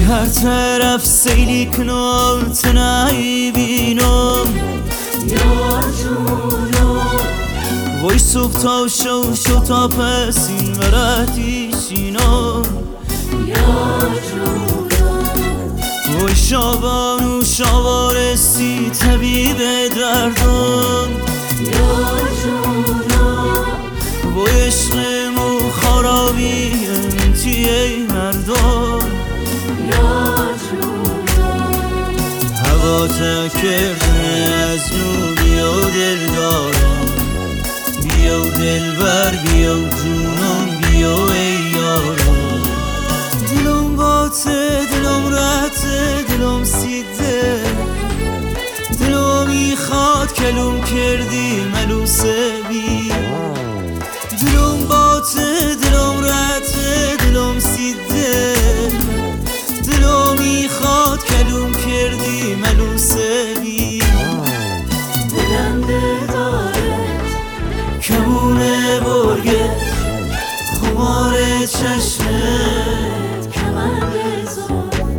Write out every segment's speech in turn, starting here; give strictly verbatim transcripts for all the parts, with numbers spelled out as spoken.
هر طرف سیلی کنم تنهایی بینم یار جونم وای صبح تا شو شو تا پس این ورتی شینم یار جونم وای شابان و شاوارسی طبیب دردم یار جونم وای عشقم و خرابی انتیه مردم یار جونم هوا تا کردن از نو بیا دل دارم بیا دل بر بیا جونم بیا ای یارم دلم باته دلم رته دلم سیده دلم میخواد کلوم کردی ملوسه بی دلم باته دلم رته دلم سیده دلم میخواد کلوم کردی ملوسه بی بلنده دارد کمونه برگه خمار چشمت کمند زلفت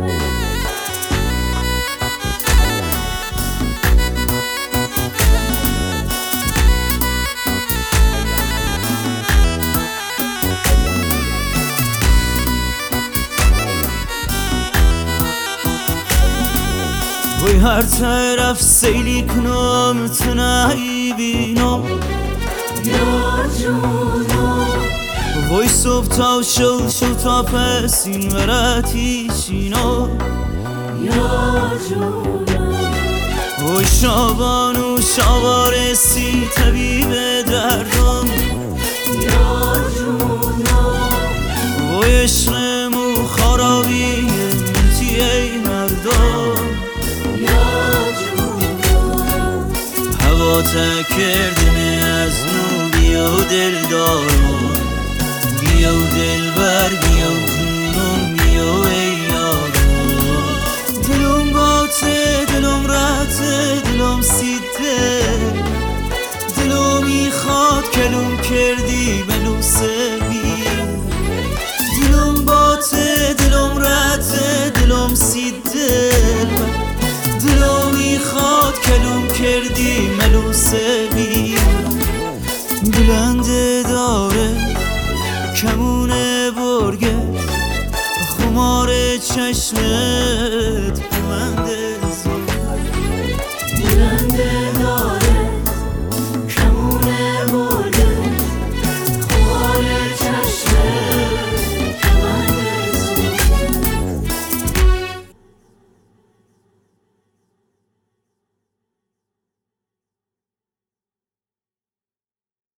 وای هر طرف سیلی کنم تنهایی بینم یار جونم وای صبح تا شو شو تا پس این ورتی شینم یار جونم وای شابان و شاوارسی طبیب دردم یار جونم وای عشقم و خرابی انتیه مردم یار جونم هوا تا کردن از نو بیا دل دارم بیا دل بر بیا جونم بیا ای یارم دلم باته دلم رته دلم سیده دلم میخواد کلوم کردی ملوسه بی دلم باته دلم رته دلم سیده دلم میخواد کلوم کردی ملوسه بی بلنده داره کمونه برگه خمار چشمت